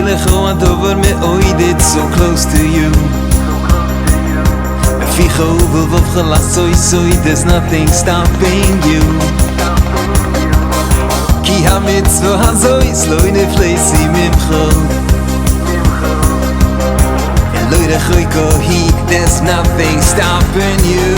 lecho adover me'oid, it's so close to you. Ficha uvel vovcha lasoi soi, there's nothing stopping you. Ki ha-mitzvah hazoi, sloi neflesi mimcha. Eloi rechoi kohi, there's nothing stopping you.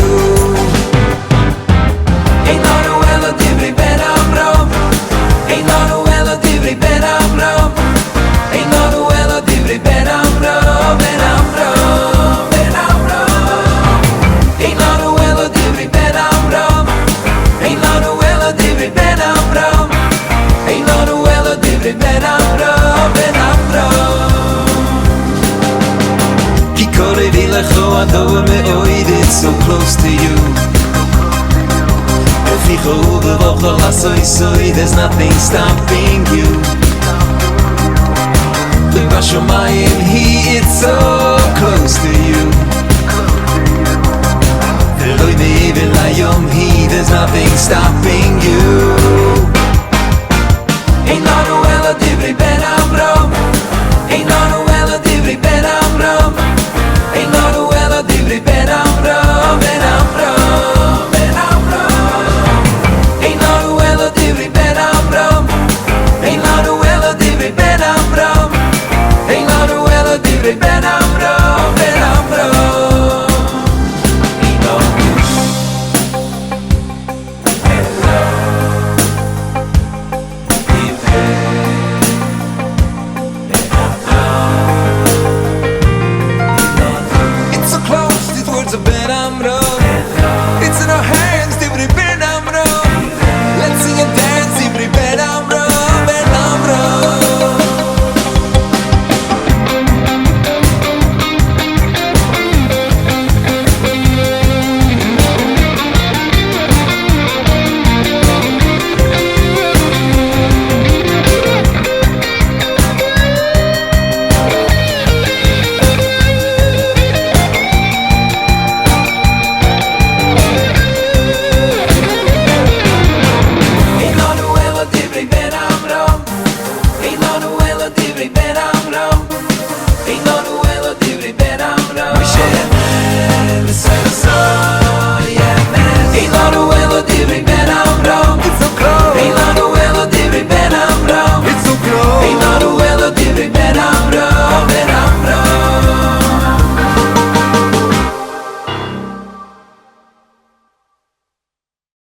Ain't no elo divrei ben Amram. Ain't no elo divrei ben Amram. Ain't no elo divrei ben Amram, ben Amram, ben Amram. Ain't no elo divrei ben Amram. Ain't no elo divrei ben Amram. Ain't no elo divrei ben Amram, ben Amram. Ki korevi lecho adover me'oid, it's so close to you. There's nothing stopping you. Look Bashamayim, it's so close to you. There's nothing stopping you. Ain't no elo divrei ben Amram. Ain't no elo divrei ben Amram. Ain't no elo divrei ben Amram, ben Amram, ben Amram. Ain't no elo divrei ben Amram. Ain't no elo divrei ben Amram. Ain't no elo divrei ben Amram.